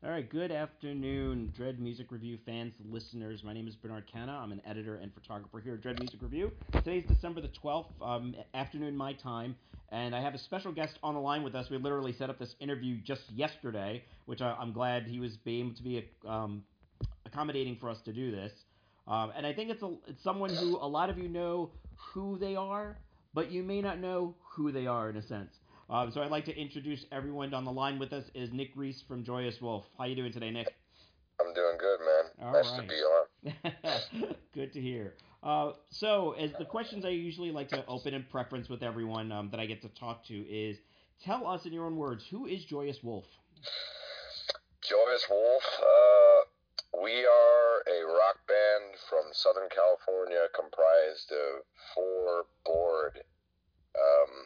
All right, good afternoon, Dread Music Review fans, listeners. My name is Bernard Canna. I'm an editor and photographer here at Dread Music Review. Today's December the 12th, afternoon my time, and I have a special guest on the line with us. We literally set up this interview just yesterday, which I'm glad he was able to be accommodating for us to do this. And I think it's someone who a lot of you know who they are, but you may not know who they are in a sense. So I'd like to introduce everyone on the line with us is Nick Reese from Joyous Wolf. How you doing today, Nick? I'm doing good, man. All Nice to right. be on. Good to hear. So, as the questions I usually like to open in preference with everyone that I get to talk to is, tell us in your own words, who is Joyous Wolf? Joyous Wolf, we are a rock band from Southern California comprised of four um,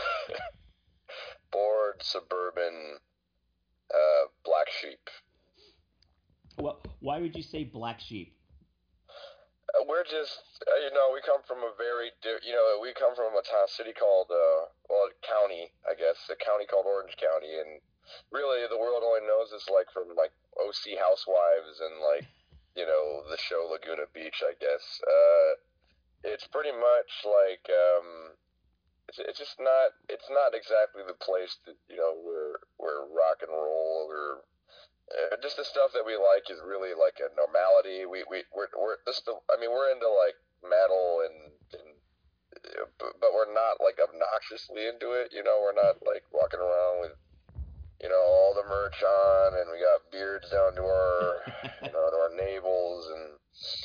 bored suburban black sheep. Well, why would you say black sheep? We're just, we come from we come from a city called, county, I guess, a county called Orange County, and really the world only knows us like from like OC Housewives and like, the show Laguna Beach, I guess. It's pretty much like, it's not exactly the place that, where rock and roll or just the stuff that we like is really like a normality. We're into like metal but we're not like obnoxiously into it. We're not like walking around with all the merch on, and we got beards down to our to our navels, and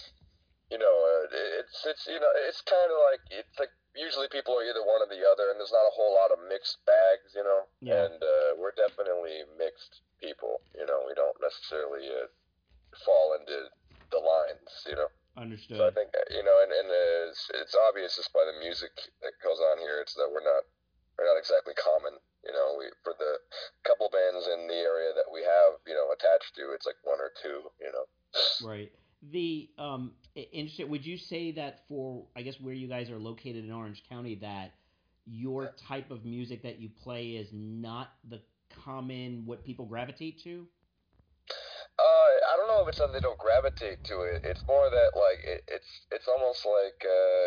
it's kind of like it's like usually people are either one or the other, and there's not a whole lot of mixed bags. Yeah, And we're definitely mixed people. We don't necessarily fall into the lines. So I understood. think and it's obvious just by the music that goes on here. It's that we're not exactly common. We for the couple bands in the area that we have attached to, it's like one or two. Right. Interesting. Would you say that for I guess where you guys are located in Orange County that your type of music that you play is not the common what people gravitate to? I don't know if it's that they don't gravitate to it. It's more that like it's almost like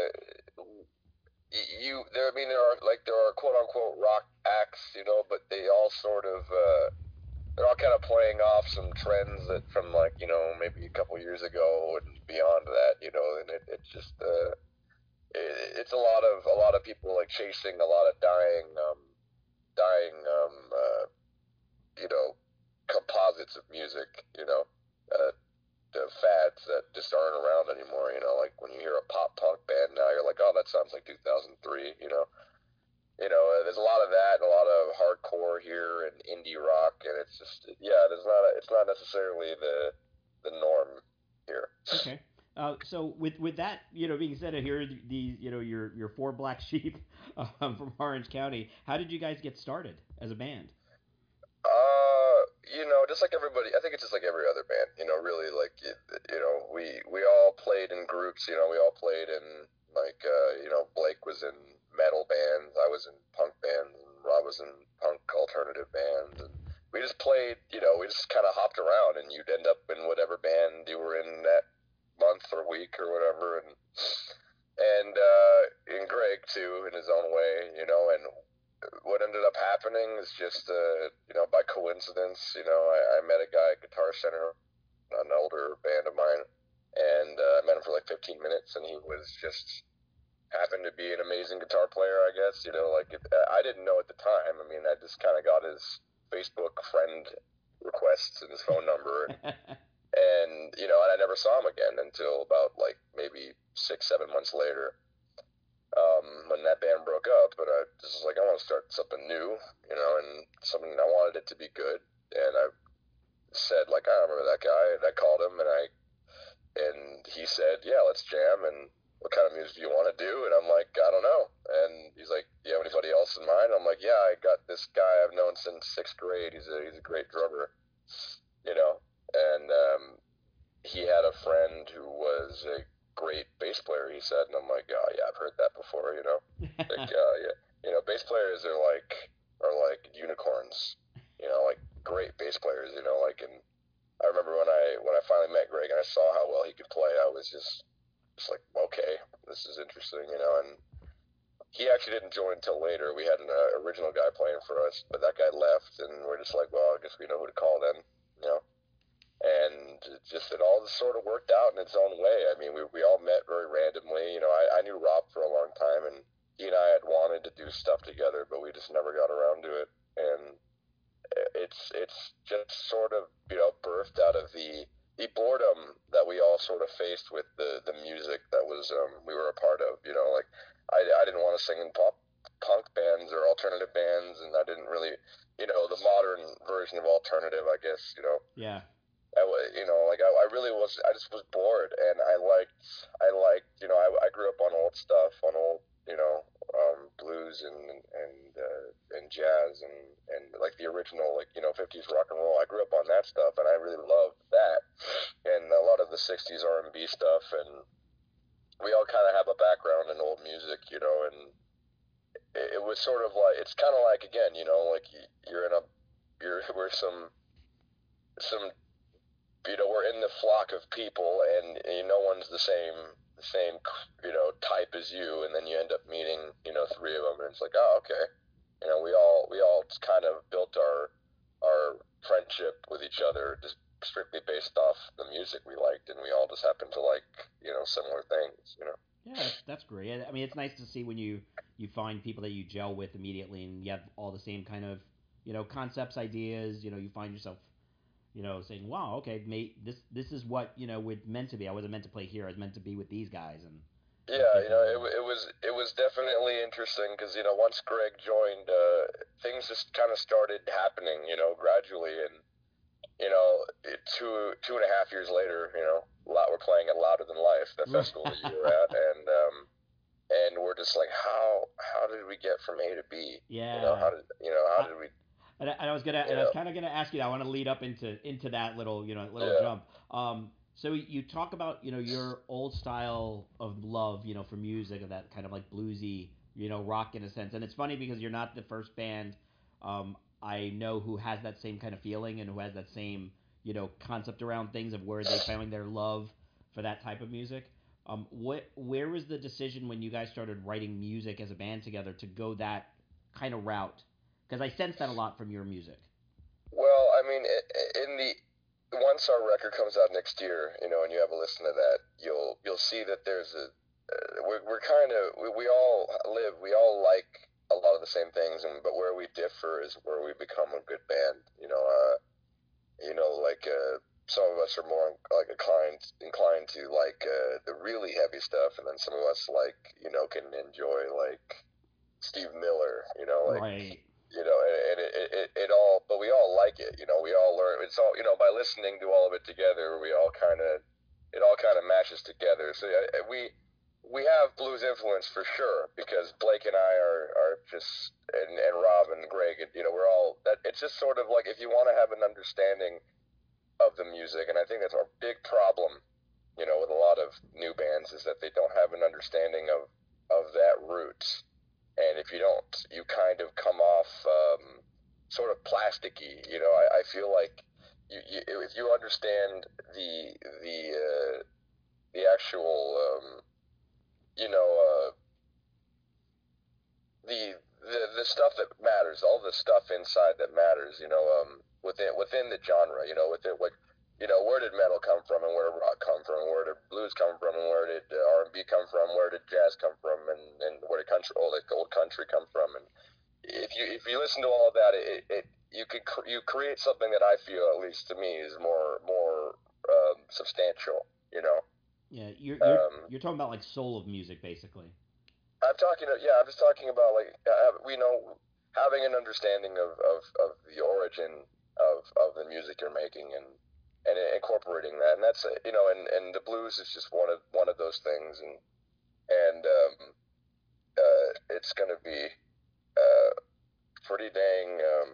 you there. I mean, there are quote unquote rock acts, but they all sort of they're all kind of playing off some trends that from like maybe a couple years ago and beyond that, and it's just it's a lot of people like chasing a lot of dying you know composites of music, uh, the fads that just aren't around anymore. Like when you hear a pop punk band now, you're like, oh, that sounds like 2003. There's a lot of that and a lot of hardcore here and indie rock, and it's just it's not necessarily the norm here. Okay. So with that being said, I hear these your four black sheep from Orange County. How did you guys get started as a band? Just like everybody, I think it's just like every other band. Really, like we all played in groups. We all played in like Blake was in metal bands, I was in punk bands, and Rob was in punk alternative bands, and we just played. We just kind of hopped around, and you'd end up in whatever band you were in that month or week or whatever, and Greg too in his own way, and what ended up happening is just by coincidence, I met a guy at Guitar Center, an older band of mine, and I met him for like 15 minutes, and he was just happened to be an amazing guitar player, I guess. I didn't know at the time. I mean, I just kind of got his Facebook friend requests and his phone number, and I never saw him again until about like maybe 6-7 months later, when that band broke up. But I just was like, I want to start something new, and something I wanted it to be good. And I said, like, I remember that guy, and I called him, and he said, yeah, let's jam. And what kind of music do you want to do? And I'm like, I don't know. And he's like, do you have anybody else in mind? I'm like, yeah, I got this guy I've known since sixth grade. He's a great drummer, you know. And he had a friend who was a great bass player, he said, and I'm like, oh yeah, I've heard that before, like yeah, bass players are like unicorns, like great bass players, like, and I remember when I finally met Greg and I saw how well he could play, I was just like, okay, this is interesting, you know. And he actually didn't join until later. We had an original guy playing for us, but that guy left, and we're just like, well, I guess we know who to call then, you know. And it all just sort of worked out in its own way. I mean, we all met very randomly. You know, I knew Rob for a long time, and he and I had wanted to do stuff together, but we just never got around to it. And it's just sort of, you know, birthed out of the boredom that we all sort of faced with the music that was we were a part of. You know, like I didn't want to sing in punk bands or alternative bands, and I didn't really, you know, the modern version of alternative, I guess, you know. Yeah. You know, like I really was. I just was bored, and I liked. You know, I grew up on old stuff, on old, you know, blues and jazz and like the original, like, you know, 50s rock and roll. I grew up on that stuff, and I really loved that, and a lot of the 60s R&B stuff, and we all kind of have a background in old music, you know, and it was sort of like, it's kind of like, again, you know, like we're some you know, we're in the flock of people, and no one's the same, you know, type as you, and then you end up meeting, you know, three of them, and it's like, oh, okay, you know, we all kind of built our friendship with each other just strictly based off the music we liked, and we all just happened to like, you know, similar things, you know. Yeah, that's great. I mean, it's nice to see when you find people that you gel with immediately, and you have all the same kind of, you know, concepts, ideas. You know, you find yourself, you know, saying, "Wow, okay, mate, this is what, you know, we're meant to be. I wasn't meant to play here. I was meant to be with these guys." And you Yeah, get you that know, along. it was definitely interesting because, you know, once Greg joined, things just kind of started happening, you know, gradually, and you know, 2.5 years later, you know, we're playing at Louder Than Life, the festival that you were at, and we're just like, how did we get from A to B? You know, Yeah. how I, did we, and I was you know, kind of gonna ask you. I want to lead up into that little, you know, little yeah, jump. So you talk about, you know, your old style of love, you know, for music, of that kind of like bluesy, you know, rock in a sense. And it's funny because you're not the first band I know who has that same kind of feeling and who has that same, you know, concept around things of where they found their love for that type of music. Where was the decision when you guys started writing music as a band together to go that kind of route? Because I sense that a lot from your music. well, I mean, in the once our record comes out next year, you know, and you have a listen to that, you'll see that there's we're kind of we all like a lot of the same things, and but where we differ is where we become a good band. You know, like some of us are more like inclined to like the really heavy stuff, and then some of us, like, you know, can enjoy like Steve Miller. You know, like, Right. you know, and it all, but we all like it. You know, we all learn. It's all, you know, by listening to all of it together, it all kind of matches together. So we have blues influence for sure because Blake and I are just, and Rob and Greg, and, you know, we're all that. It's just sort of like, if you want to have an understanding of the music, and I think that's our big problem, you know, with a lot of new bands, is that they don't have an understanding of that roots. And if you don't, you kind of come off sort of plasticky. You know, I feel like if you understand the actual you know, the stuff that matters, all the stuff inside that matters, you know, within the genre, you know, within, like, you know, where did metal come from, and where did rock come from, and where did blues come from, and where did R&B come from, where did jazz come from, and where did country, old country come from, and if you listen to all of that, you create something that I feel, at least to me, is more substantial, you know. Yeah, Um, you're talking about like soul of music, basically. I'm just talking about, like, we know, having an understanding of the origin of the music you're making, and incorporating that, and that's it, you know, and the blues is just one of those things, and it's gonna be uh, pretty dang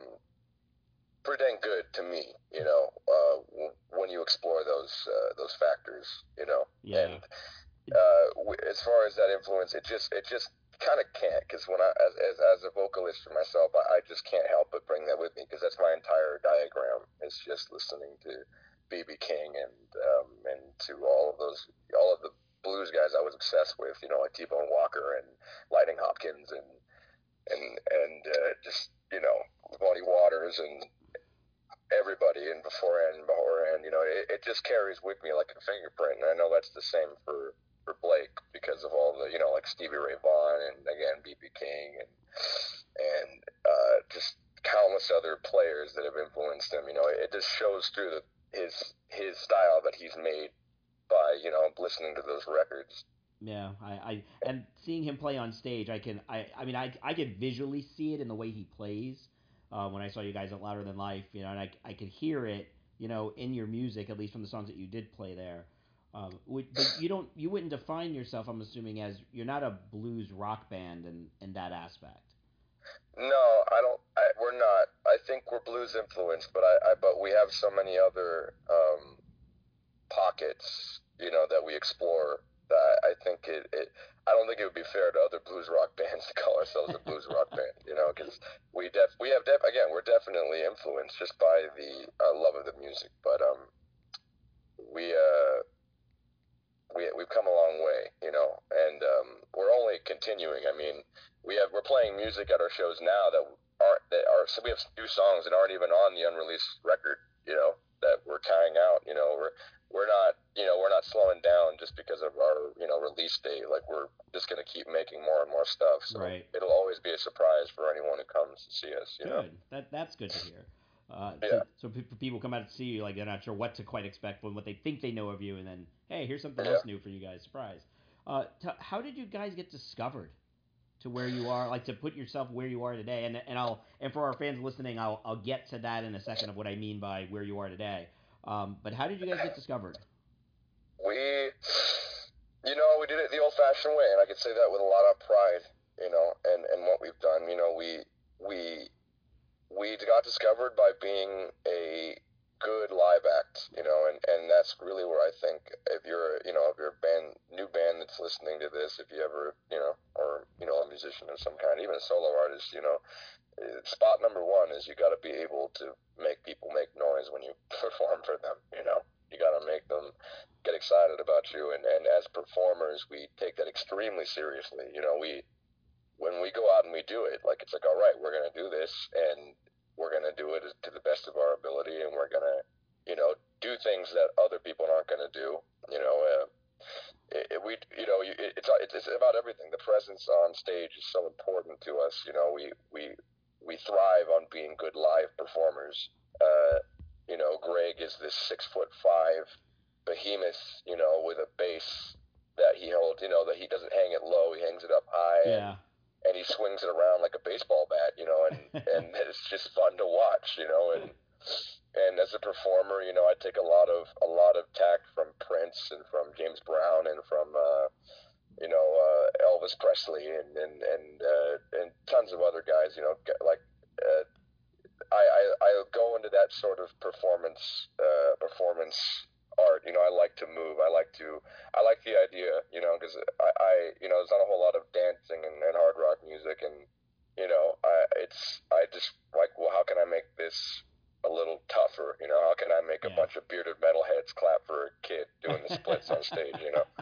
good to me, you know, when you explore those factors, you know, Yeah. and as far as that influence, it just kind of can't, because when as a vocalist for myself, I just can't help but bring that with me, because that's my entire diagram. It's just listening to B.B. King and to all of the blues guys I was obsessed with, you know, like T-Bone Walker and Lightning Hopkins and just, you know, Muddy Waters and everybody, and beforehand, you know, it just carries with me like a fingerprint, and I know that's the same for Blake because of all the, you know, like Stevie Ray Vaughan and again B.B. King and just countless other players that have influenced him. You know, it just shows through his style that he's made by, you know, listening to those records. Yeah, I and seeing him play on stage, I mean, I could visually see it in the way he plays. When I saw you guys at Louder Than Life, you know, and I could hear it, you know, in your music, at least from the songs that you did play there. But you wouldn't define yourself, I'm assuming, as you're not a blues rock band in that aspect. No, I don't. We're not. I think we're blues influenced, but we have so many other pockets, you know, that we explore. That I think I don't think it would be fair to other blues rock bands to call ourselves a blues rock band, you know, because again, we're definitely influenced just by the love of the music, but we we've come a long way, you know, and we're only continuing. I mean, we're playing music at our shows now so we have new songs that aren't even on the unreleased record, you know, that we're carrying out. You know, we're not slowing down just because of our, you know, release date. Like, we're just gonna keep making more and more stuff. So Right. it'll always be a surprise for anyone who comes to see us. You know? That's good to hear. Yeah. So people come out to see you, like they're not sure what to quite expect when what they think they know of you, and then hey, here's something Yeah. else new for you guys, surprise. How did you guys get discovered to where you are, like to put yourself where you are today? And for our fans listening, I'll get to that in a second of what I mean by where you are today. But how did you guys get discovered? We did it the old-fashioned way, and I could say that with a lot of pride. You know, and what we've done. You know, we got discovered by being a good live act, you know, and that's really where I think if you're a new band that's listening to this, if you ever, you know, or, you know, a musician of some kind, even a solo artist, you know, spot number one is you got to be able to make people make noise when you perform for them, you know. You got to make them get excited about you, and as performers, we take that extremely seriously. You know, when we go out and we do it, like, it's like, all right, we're going to do this, and we're going to do it to the best of our ability, and we're going to, you know, do things that other people aren't going to do. You know, it's about everything. The presence on stage is so important to us. You know, we thrive on being good live performers. You know, Greg is this 6'5" behemoth, you know, with a bass that he holds, you know, that he doesn't hang it low, he hangs it up high. Yeah. And he swings it around like a baseball bat, you know, and it's just fun to watch, you know, and as a performer, you know, I take a lot of tact from Prince and from James Brown and from Elvis Presley and tons of other guys, you know, like I go into that sort of performance art. You know, I like to move. I like the idea, you know, because you know, there's not a whole lot of dancing and hard rock music, and, you know, I just like, well, how can I make this a little tougher? You know, how can I make a bunch of bearded metalheads clap for a kid doing the splits on stage? You know,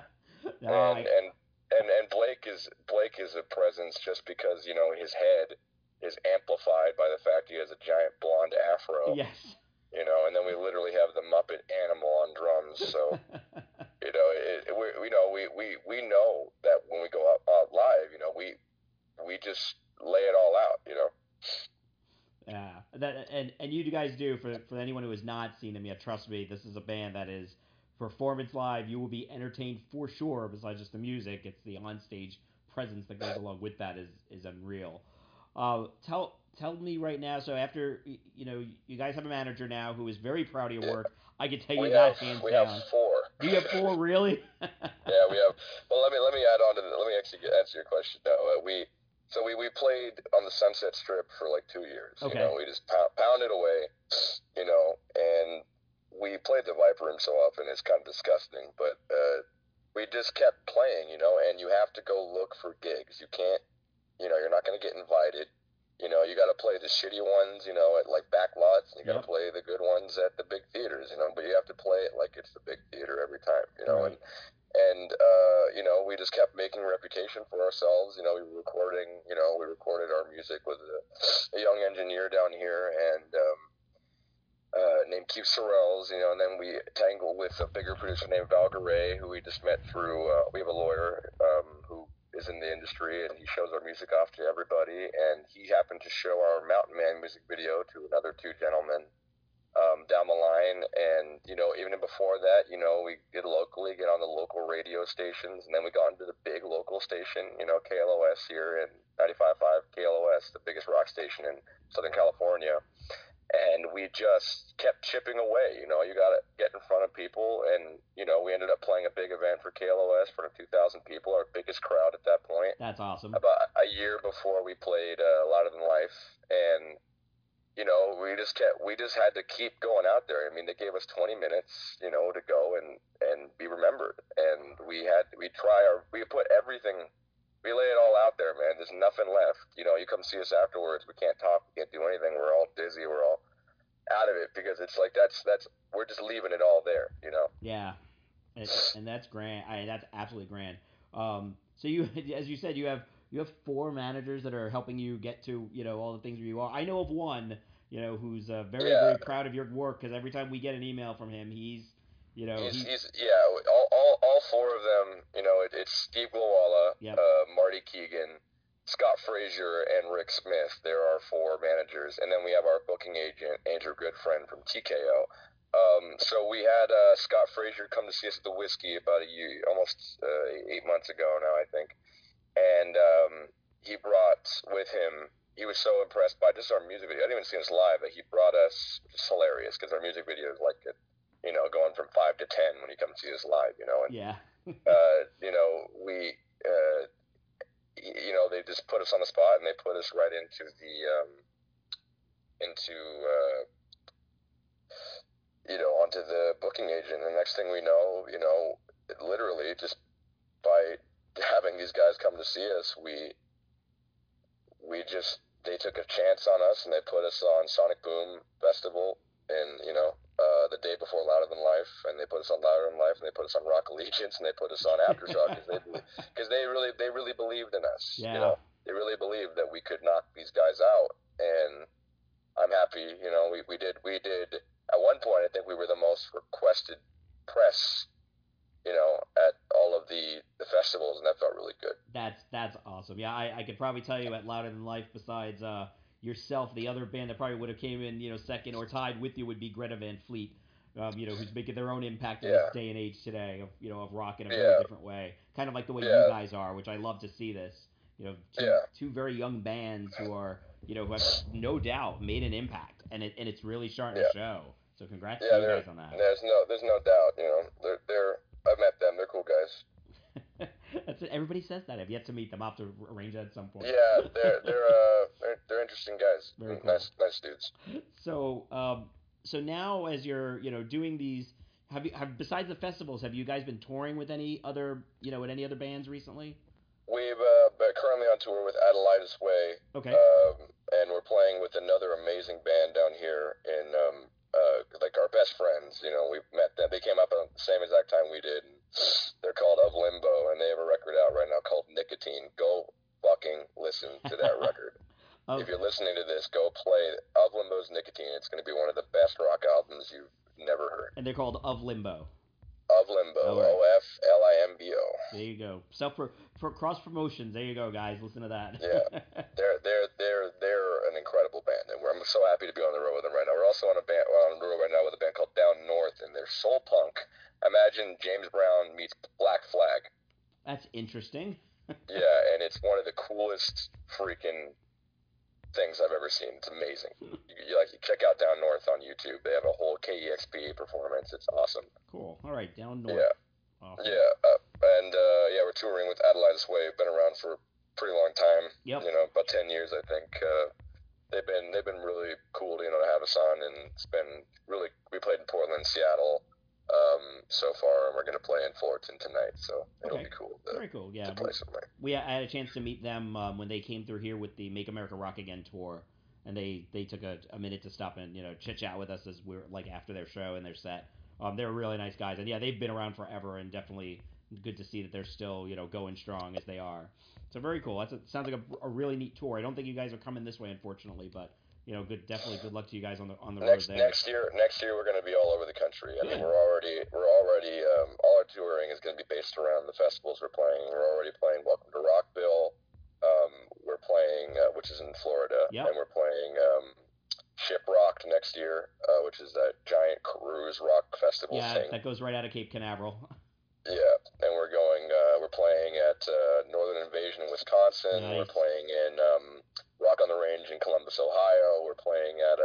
and Blake is a presence just because, you know, his head is amplified by the fact he has a giant blonde afro. Yes. You know, and then we literally have the Muppet Animal on drums. So, you know, we know that when we go out live, you know, we just lay it all out. You know. Yeah, and you guys do, for anyone who has not seen them yet. Trust me, this is a band that is performance live. You will be entertained for sure. Besides just the music, it's the onstage presence that goes along with that is unreal. Tell me right now. So after, you know, you guys have a manager now who is very proud of your work. I can tell you that hands down. We have 4. Do you have 4 really? Yeah, we have. Well, let me add on to that. Let me actually answer your question now. We played on the Sunset Strip for like 2 years. Okay. You know, we just pounded away. You know, and we played the Viper Room so often it's kind of disgusting, but we just kept playing. You know, and you have to go look for gigs. You can't. You know, you're not going to get invited. you know, you got to play the shitty ones, you know, at like back lots, and you got to Yep. play the good ones at the big theaters, you know. But you have to play it like it's the big theater every time, you know. Right. And you know, we just kept making a reputation for ourselves. You know, we recorded our music with a young engineer down here, and named Keith Sorrells, you know, and then we tangled with a bigger producer named Val Garay, who we just met through, we have a lawyer who is in the industry, and he shows our music off to everybody, and he happened to show our Mountain Man music video to another two gentlemen down the line, and, you know, even before that, you know, we did locally, get on the local radio stations, and then we got into the big local station, you know, KLOS here in 95.5, KLOS, the biggest rock station in Southern California. And we just kept chipping away. You know, you got to get in front of people, and you know, we ended up playing a big event for KLOS for 2,000 people, our biggest crowd at that point. That's awesome. About a year before we played Louder Than Life, and you know, we just had to keep going out there. I mean, they gave us 20 minutes, you know, to go and be remembered, and we put everything. We lay it all out there, man. There's nothing left. You know, you come see us afterwards. We can't talk. We can't do anything. We're all dizzy. We're all out of it because it's like that's we're just leaving it all there, you know. Yeah, and that's grand. That's absolutely grand. So you, as you said, you have four managers that are helping you get to, you know, all the things where you are. I know of one, you know, who's very Yeah, very proud of your work, because every time we get an email from him, you know, he's yeah. All four of them, you know, it's Steve Glowala, yep. Marty Keegan, Scott Frazier, and Rick Smith. There are four managers, and then we have our booking agent Andrew Goodfriend from TKO. So we had Scott Frazier come to see us at the Whiskey about a year, almost 8 months ago now, I think. And he brought with him. He was so impressed by just our music video. I didn't even see us live, but he brought us. It's hilarious because our music video is like, you know, going from 5 to 10 when you come see us live. You know, and Yeah. you know, you know, they just put us on the spot and they put us right into the into you know, onto the booking agent. And the next thing we know, you know, literally just by having these guys come to see us, they took a chance on us and they put us on Sonic Boom Festival, and you know, the day before Louder Than Life, and they put us on Louder Than Life, and they put us on Rock Allegiance, and they put us on Aftershock because they really believed in us. Yeah. You know, they really believed that we could knock these guys out, and I'm happy. You know, we did. At one point, I think we were the most requested press, you know, at all of the festivals, and that felt really good. That's awesome. Yeah, I could probably tell you at Louder Than Life, besides yourself, the other band that probably would have came in, you know, second or tied with you would be Greta Van Fleet. You know, who's making their own impact in this day and age today of, you know, of rock in a very different way, kind of like the way you guys are, which I love to see this. You know, two very young bands who are, you know, who have no doubt made an impact, and it's really starting to show. So congrats to you guys on that. There's no doubt. You know, they're I've met them. They're cool guys. That's it. Everybody says that. I've yet to meet them. I'll have to arrange that at some point. Yeah, they're interesting guys. Very cool. Nice dudes. So now, as you're, you know, doing these, have besides the festivals, have you guys been touring with any other, you know, with any other bands recently? We've been currently on tour with Adelaide's Way. Okay. And we're playing with another amazing band down here in like our best friends. You know, we've met them. They came up at the same exact time we did. And they're called Of Limbo, and they have a record out right now called Nicotine. Go fucking listen to that record. If you're listening to this, go play Of Limbo's Nicotine. It's going to be one of the best rock albums you've never heard. And they're called Of Limbo. Of Limbo. Right. OFLIMBO. There you go. For cross promotions. There you go, guys. Listen to that. Yeah, they're an incredible band, and I'm so happy to be on the road with them right now. We're also on the road right now with a band called Down North, and they're soul punk. Imagine James Brown meets Black Flag. That's interesting. Yeah, and it's one of the coolest freaking things I've ever seen. It's amazing. You check out Down North on YouTube. They have a whole KEXP performance. It's awesome. Cool. All right, Down North. Yeah. Awesome. Yeah, and we're touring with Adelaide's Way. Been around for a pretty long time. Yep. You know, about 10 years, I think. They've been really cool, you know, to have us on, and it's been really. We played in Portland, Seattle, so far, and we're going to play in Fullerton tonight, so it'll Okay. be cool Very cool. Yeah. to play somewhere. I had a chance to meet them when they came through here with the Make America Rock Again tour, and they took a minute to stop and chit chat with us as we were like after their show and their set. They were really nice guys, and yeah, they've been around forever, and definitely good to see that they're still going strong as they are. So very cool. Sounds like a really neat tour. I don't think you guys are coming this way, unfortunately, but definitely good luck to you guys on the road there. Next year we're going to be all over the country. I mean, we're already all our touring is going to be based around the festivals we're playing. We're already playing Welcome to Rockville. We're playing, which is in Florida, Yep. and we're playing Shiprocked next year, which is that giant cruise rock festival thing. That goes right out of Cape Canaveral. Yeah, and we're playing at Northern Invasion in Wisconsin. Nice. We're playing in Rock on the Range in Columbus, Ohio. We're playing at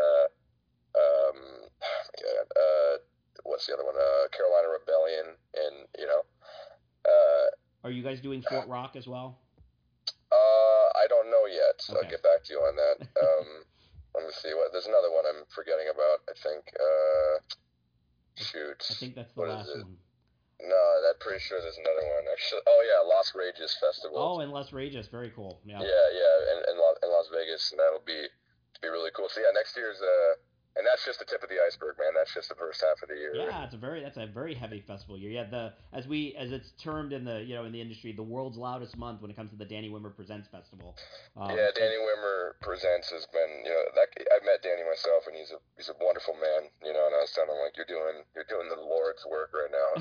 what's the other one? Carolina Rebellion, and Are you guys doing Fort Rock as well? I don't know yet. Okay. I'll get back to you on that. Let me see. There's another one I'm forgetting about. I think. Shoot. I think that's the last one. No, I'm pretty sure there's another one. Actually, Las Rages Festival. Oh, and Las Rages, very cool. Yeah. Yeah, in Las Vegas, and that'll be really cool. So yeah, next year's and that's just the tip of the iceberg, man. That's just the first half of the year. Yeah, that's a very heavy festival year. Yeah, as it's termed in the in the industry, the world's loudest month when it comes to the Danny Wimmer Presents Festival. Danny Wimmer Presents has been I met Danny myself, and he's a wonderful man, and I was telling him, like, you're doing the Lord's work right now.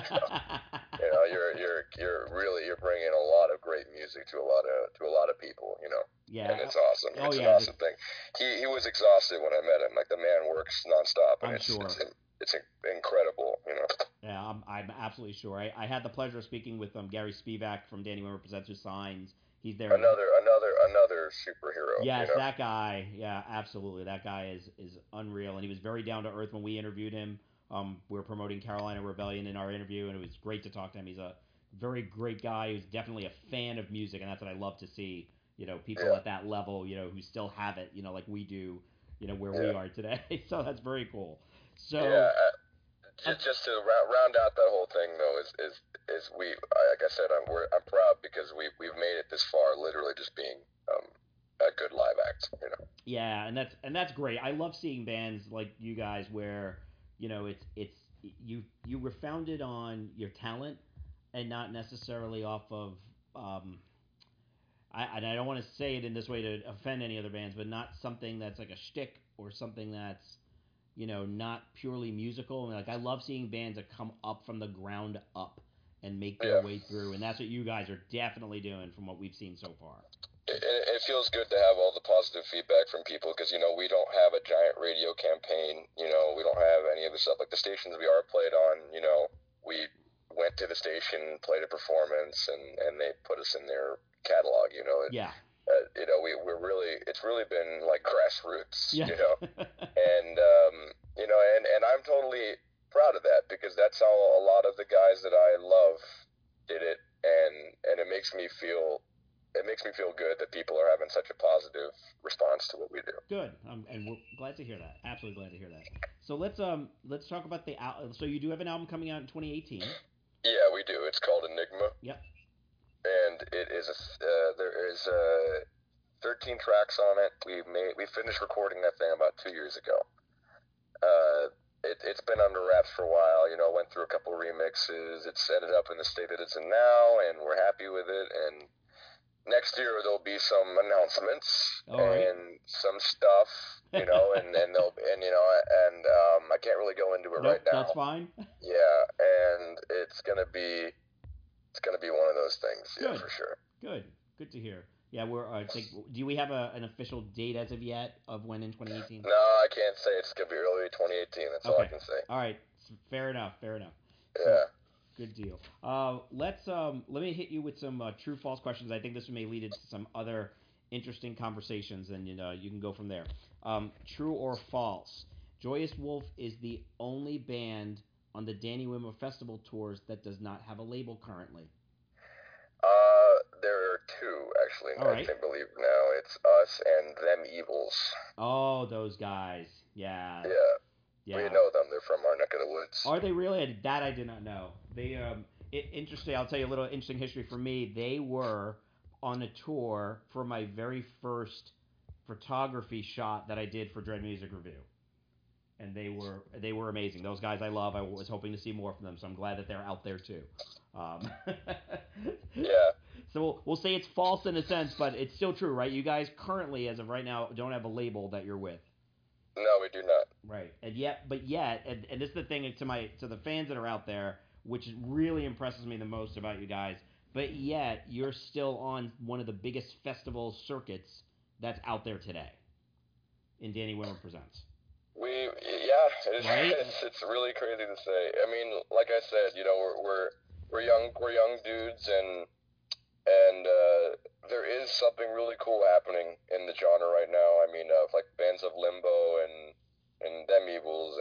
You're bringing a lot of great music to a lot of people, Yeah. And it's awesome. It's an awesome thing. He was exhausted when I met him. Like, the man works nonstop, and I'm sure. It's incredible, Yeah, I'm absolutely sure. I had the pleasure of speaking with Gary Spivak from Danny Wimmer Presents, who signs. He's there. Another superhero. Yes, that guy. Yeah, absolutely. That guy is unreal, and he was very down to earth when we interviewed him. We were promoting Carolina Rebellion in our interview, and it was great to talk to him. He's a very great guy who's definitely a fan of music, and that's what I love to see. People at that level, who still have it, like we do, where we are today. So that's very cool. So just to round out that whole thing, though, is we, like I said, I'm proud because we've made it this far, literally just being a good live act, Yeah, and that's great. I love seeing bands like you guys where it's you were founded on your talent and not necessarily off of I don't want to say it in this way to offend any other bands, but not something that's like a shtick or something that's not purely musical. And like, I love seeing bands that come up from the ground up and make their way through, and that's what you guys are definitely doing from what we've seen so far. It feels good to have all the positive feedback from people because, we don't have a giant radio campaign. We don't have any of the stuff. Like, the stations we are played on, we went to the station, played a performance, and they put us in their catalog, Yeah. We're really, it's really been like grassroots, Yeah. And I'm totally proud of that because that's how a lot of the guys that I love did it, and it makes me feel good that people are having such a positive response to what we do. Good, and we're glad to hear that. Absolutely glad to hear that. So let's talk about the album. So you do have an album coming out in 2018. Yeah, we do. It's called Enigma. Yep. And it is there is 13 tracks on it. We finished recording that thing about 2 years ago. It's been under wraps for a while. Went through a couple remixes. It's ended up in the state that it's in now, and we're happy with it. And next year there'll be some announcements and some stuff, and I can't really go into it right now. That's fine. Yeah, and it's gonna be one of those things. Yeah, for sure. Good to hear. Yeah, do we have an official date as of yet of when in 2018? No, I can't say. It's gonna be early 2018. That's all I can say. All right, fair enough. Yeah. So, good deal. Let me hit you with some true false questions. I think this may lead into some other interesting conversations, and you can go from there. True or false? Joyous Wolf is the only band on the Danny Wimmer Festival tours that does not have a label currently. There are two, actually. All right. I can believe now. It's us and Them Evils. Oh, those guys. Yeah. We Yeah. know them. They're from our neck of the woods. Are they really? That I did not know. They interesting. I'll tell you a little interesting history for me. They were on a tour for my very first photography shot that I did for Dread Music Review, and they were amazing. Those guys I love. I was hoping to see more from them, so I'm glad that they're out there too. Um, Yeah. so we'll say it's false in a sense, but it's still true, right? You guys currently, as of right now, don't have a label that you're with. No, we do not. Right, and this is the thing to the fans that are out there, which really impresses me the most about you guys. But yet, you're still on one of the biggest festival circuits that's out there today. In Danny Wimmer Presents. Yeah, Right? it's really crazy to say. I mean, like I said, you know, we're young dudes, and there is something really cool happening in the genre right now. I mean, like bands of Limbo and Them Evils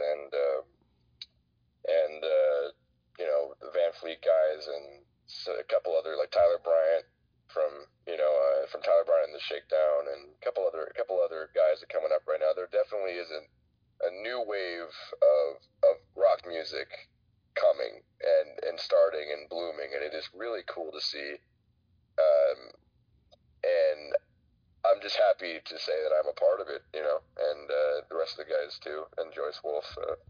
and you know, the Van Fleet guys and a couple other, like Tyler Bryant from Tyler Bryant and the Shakedown, and a couple other guys that are coming up right now. There definitely is a new wave of rock music coming and starting and blooming, and it is really cool to see. Um, and I'm just happy to say that I'm a part of it, you know, and the rest of the guys too, and Joyce Wolf.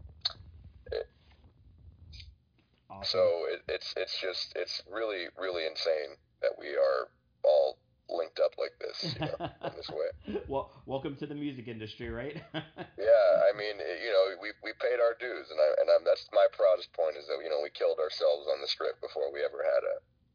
Awesome. So it's really really insane that we are all linked up like this, you know, in this way. Well, welcome to the music industry, right? Yeah, I mean, you know, we paid our dues, and that's my proudest point, is that, you know, we killed ourselves on the strip before we ever had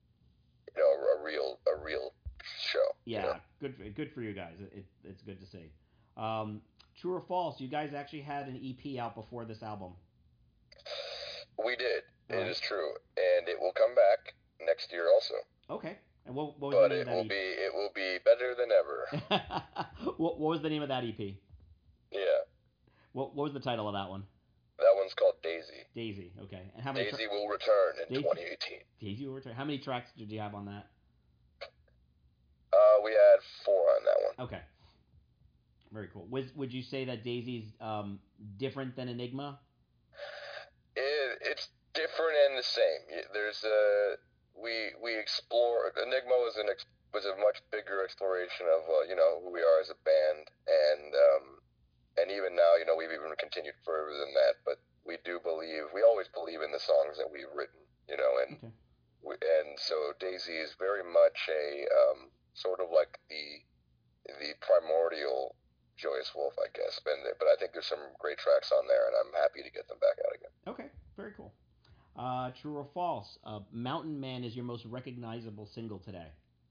a real show. Yeah, You know? good for you guys. It's good to see. True or false? You guys actually had an EP out before this album. We did. All It right. is true, and it will come back next year also. Okay. And what was But the name of that EP? it will be better than ever. What was the name of that EP? Yeah, What was the title of that one? that one's called Daisy. Daisy. Okay. And how many? Daisy will return in Daisy- 2018. Daisy will return. How many tracks did you have on that? We had 4 on that one. Okay. Very cool. Would you say that Daisy's different than Enigma? It's different and the same. There's we explore. Enigma was a much bigger exploration of you know, who we are as a band, and even now, you know, we've even continued further than that. But we always believe in the songs that we've written, you know, and Okay. and so Daisy is very much a sort of like the primordial Joyous Wolf, I guess. But I think there's some great tracks on there, and I'm happy to get them back out again. Okay. Very cool. True or false? Mountain Man is your most recognizable single today.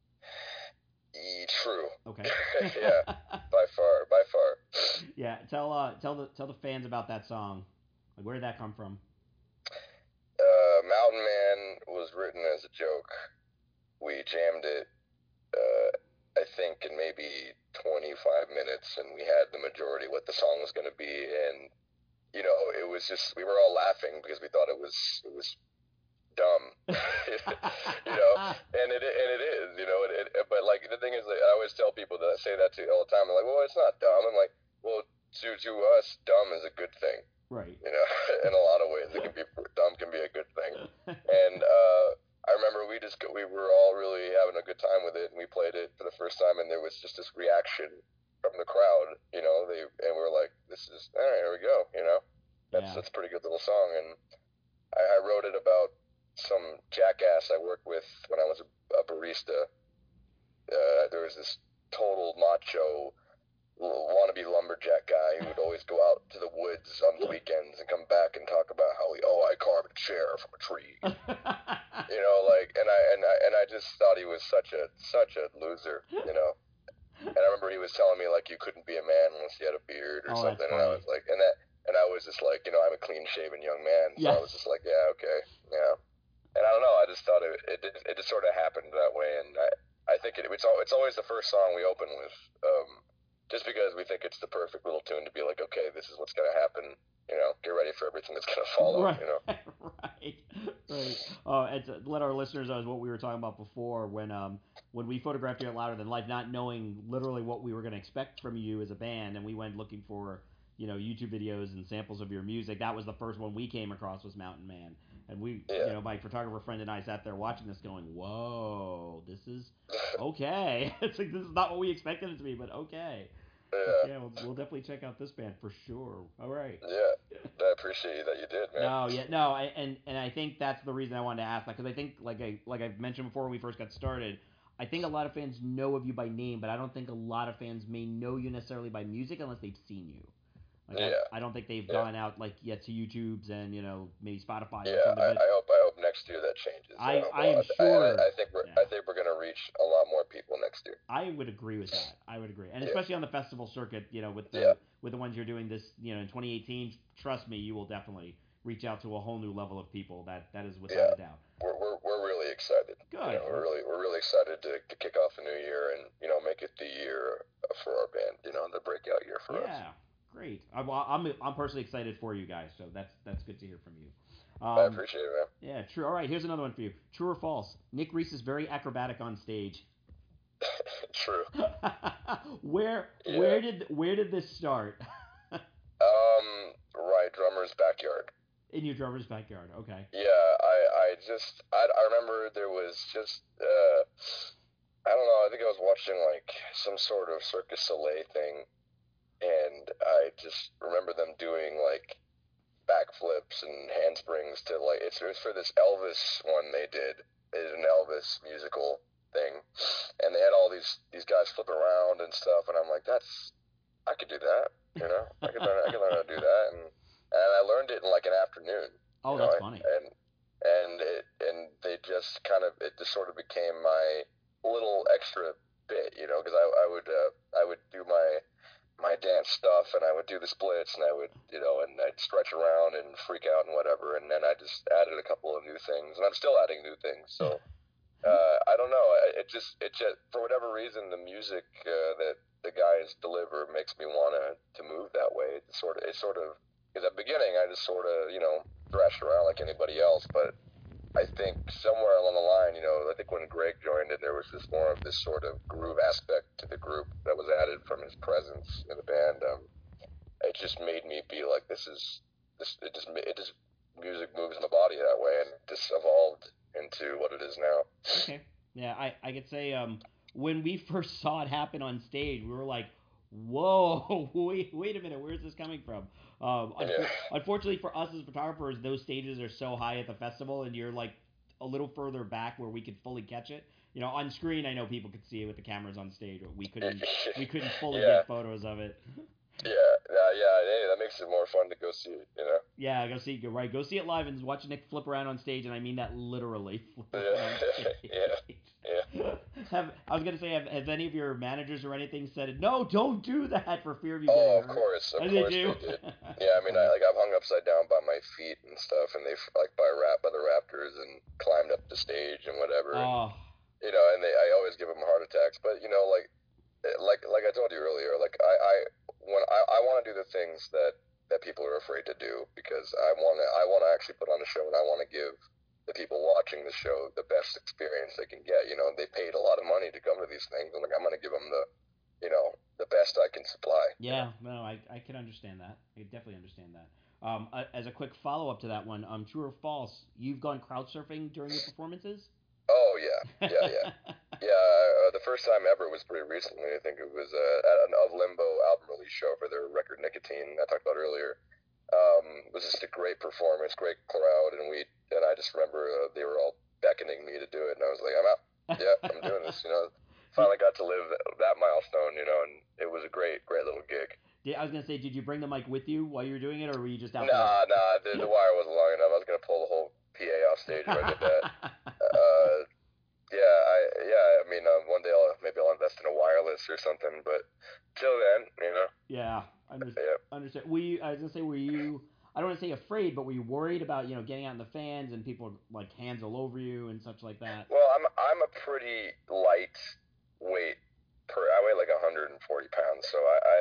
True. Okay. Yeah, by far. Yeah. Tell the fans about that song. Like, where did that come from? Mountain Man was written as a joke. We jammed it, I think, in maybe 25 minutes, and we had the majority what the song was going to be, and you know, it was just, we were all laughing because we thought it was dumb, you know, and it is, you know, but like the thing is that I always tell people that I say that to all the time. I'm like, well, it's not dumb. I'm like, well, to us, dumb is a good thing. Right. You know, in a lot of ways, dumb can be a good thing. And I remember we were all really having a good time with it, and we played it for the first time, and there was just this reaction from the crowd. You know, and we were like, this is all right. Here we go. You know, that's a pretty good little song, and I wrote it about some jackass I worked with when I was a barista. There was this total macho wannabe lumberjack guy who would always go out to the woods on the weekends and come back and talk about how I carved a chair from a tree. You know, like, and I just thought he was such a loser, you know. And I remember he was telling me, like, you couldn't be a man unless you had a beard or something, and I was like, and I was just like, you know, I'm a clean shaven young man, so I was just like, yeah, okay, yeah. And I don't know, I just thought it just sort of happened that way, and I think it's always the first song we open with, just because we think it's the perfect little tune to be like, okay, this is what's going to happen, you know, get ready for everything that's going to follow, right, you know. Right. And to let our listeners know is what we were talking about before when we photographed you at Louder Than Life, not knowing literally what we were going to expect from you as a band, and we went looking for YouTube videos and samples of your music, that was the first one we came across was Mountain Man. And we, Yeah. my photographer friend and I sat there watching this going, whoa, this is okay. It's like, this is not what we expected it to be, but okay. Yeah. We'll definitely check out this band for sure. All right. Yeah. I appreciate that you did, man. No, yeah, no, and I think that's the reason I wanted to ask that, because I think like I've mentioned before when we first got started, I think a lot of fans know of you by name, but I don't think a lot of fans may know you necessarily by music unless they've seen you. Like Yeah. I don't think they've Yeah. gone out like yet to YouTube's and maybe Spotify Yeah, or something. But I hope next year that changes. I am sure. I think we're gonna reach a lot more people next year. I would agree with that. I would agree, and Yeah. especially on the festival circuit, with Yeah. the ones you're doing this, in 2018. Trust me, you will definitely reach out to a whole new level of people. That is without a doubt. We're really excited. Good. We're really excited to kick off a new year and make it the year for our band. The breakout year for us. Yeah, great. I'm personally excited for you guys, so that's good to hear from you. I appreciate it, man. Yeah, true. All right, here's another one for you. True or false? Nick Reese is very acrobatic on stage. True. Where did this start? Right, drummer's backyard. In your drummer's backyard. Okay. Yeah, I remember there was just I don't know, I think I was watching like some sort of Circus Soleil thing, and I just remember them doing like backflips and handsprings to like it was for this Elvis one they did. They did an Elvis musical thing, and they had all these guys flip around and stuff, and I'm like, I could do that, I could learn how to do that, and I learned it in like an afternoon. Oh, that's funny. And they just it just sort of became my little extra bit, because I would do my dance stuff, and I would do the splits, and I would, and I'd stretch around and freak out and whatever, and then I just added a couple of new things, and I'm still adding new things. So I don't know. It just for whatever reason, the music that the guys deliver makes me want to move that way. It's sort of because at the beginning I just sort of thrashed around like anybody else, but I think somewhere along the line, I think when Greg joined it, there was more of this sort of groove aspect to the group that was added from his presence in the band. It just made me be like, it just music moves my body that way, and it just evolved into what it is now. Okay. Yeah, I could say when we first saw it happen on stage, we were like, whoa, wait a minute, where's this coming from? Unfortunately for us as photographers, those stages are so high at the festival, and you're like a little further back where we could fully catch it. On screen, I know people could see it with the cameras on stage, but we couldn't fully get photos of it. Yeah. Hey, that makes it more fun to go see it, Yeah, go see it live and watch Nick flip around on stage, and I mean that literally. Yeah. I was gonna say, have any of your managers or anything said, no, don't do that for fear of you getting hurt? Of course they did. Yeah, I mean, I've hung upside down by my feet and stuff, and they've by the rafters and climbed up the stage and whatever. Oh. And I always give them heart attacks, but like I told you earlier, like I want to do the things that people are afraid to do, because I want to actually put on a show, and I want to give the people watching the show the best experience they can get. They paid a lot of money to come to these things, and like I'm going to give them the best I can supply. Yeah, no, I can understand that. I definitely understand that. As a quick follow up to that one, true or false? You've gone crowd surfing during your performances? Oh yeah. The first time ever was pretty recently. I think it was at an Of Limbo album release show for their record Nicotine I talked about earlier. It was just a great performance, great crowd, and I just remember they were all beckoning me to do it, and I was like, I'm out. Yeah, I'm doing this. Finally got to live that milestone, and it was a great little gig. Yeah, I was gonna say, did you bring the mic with you while you were doing it, or were you just out there? Nah, the wire wasn't long enough. I was gonna pull the whole PA off stage when I did that. I mean, one day maybe I'll invest in a wireless or something, but till then, Yeah, understand. I was gonna say, were you? I don't want to say afraid, but were you worried about getting out in the fans and people like hands all over you and such like that? Well, I'm a pretty light weight. I weigh like 140 pounds, so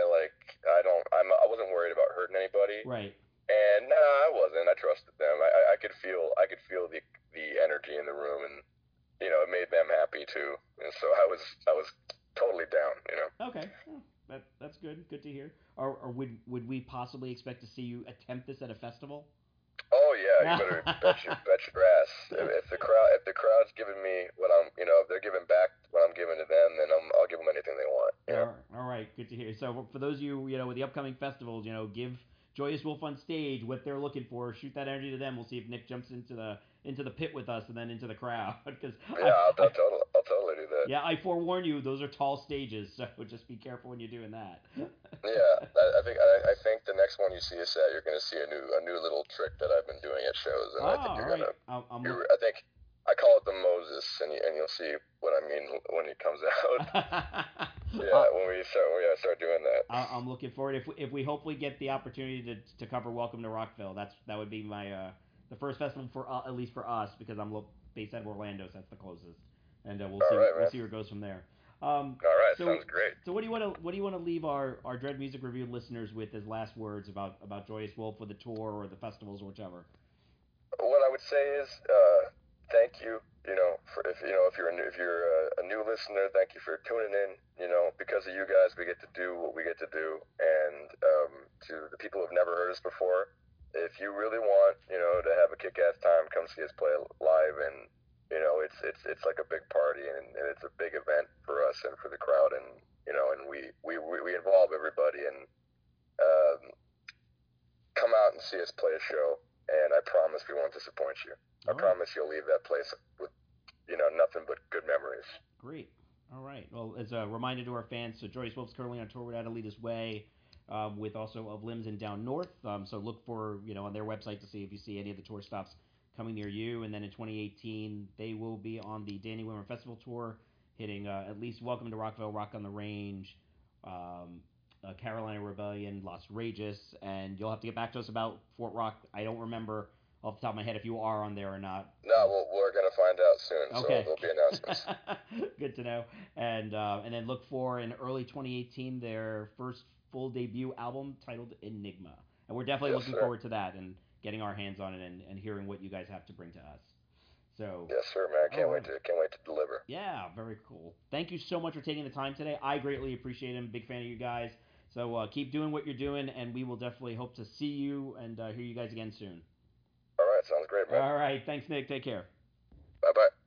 I wasn't worried about hurting anybody. Right. And no, I wasn't. I trusted them. I could feel the energy in the room, and it made them happy too. And so I was totally down. Okay. That's good. Good to hear. Or would we possibly expect to see you attempt this at a festival? Oh yeah, you better bet your ass. If the crowd's giving me what I'm, if they're giving back what I'm giving to them, then I'll give them anything they want. All right, good to hear. So for those of you, with the upcoming festivals, give Joyous Wolf on stage what they're looking for. Shoot that energy to them. We'll see if Nick jumps into the pit with us and then into the crowd. Because Yeah, I'll totally do that. yeah, I forewarn you, those are tall stages, so just be careful when you're doing that. Yeah, I think the next one you see us at, you're gonna see a new little trick that I've been doing at shows, and I think All you're right. gonna. I think I call it the Moses, and you'll see what I mean when it comes out. Yeah, when we start doing that. I'm looking forward if we hopefully get the opportunity to cover Welcome to Rockville. That would be my the first festival for at least for us because I'm based out of Orlando, so that's the closest, and All right, we'll man. see where it goes from there. All right, So sounds great. what do you want to leave our Dread Music Review listeners with as last words about Joyous Wolf or the tour or the festivals or whichever? What I would say is, thank you. For if you're a new listener, thank you for tuning in. Because of you guys, we get to do what we get to do. And to the people who've never heard us before, if you really want, to have a kick-ass time, come see us play live. And it's like a big party, and it's a big event for us and for the crowd. And we involve everybody. And um, come out and see us play a show. And I promise we won't disappoint you. I All right. promise you'll leave that place with, nothing but good memories. Great. All right. Well, as a reminder to our fans, so Joyous Wolf's currently on tour with Adelita's Way, with also Of Limbs and Down North. So look for, on their website to see if you see any of the tour stops coming near you. And then in 2018, they will be on the Danny Wimmer Festival Tour, hitting at least Welcome to Rockville, Rock on the Range, Carolina Rebellion, Las Rages, and you'll have to get back to us about Fort Rock. I don't remember off the top of my head if you are on there or not. No, we're going to find out soon, Okay. so there'll be announcements. Good to know. And then look for in early 2018 their first full debut album titled Enigma. And we're definitely looking forward to that and getting our hands on it and hearing what you guys have to bring to us. So yes, sir, man. Can't wait to deliver. Yeah, very cool. Thank you so much for taking the time today. I greatly appreciate it. I'm a big fan of you guys. So keep doing what you're doing, and we will definitely hope to see you and hear you guys again soon. All right, sounds great, man. All right, thanks, Nick. Take care. Bye-bye.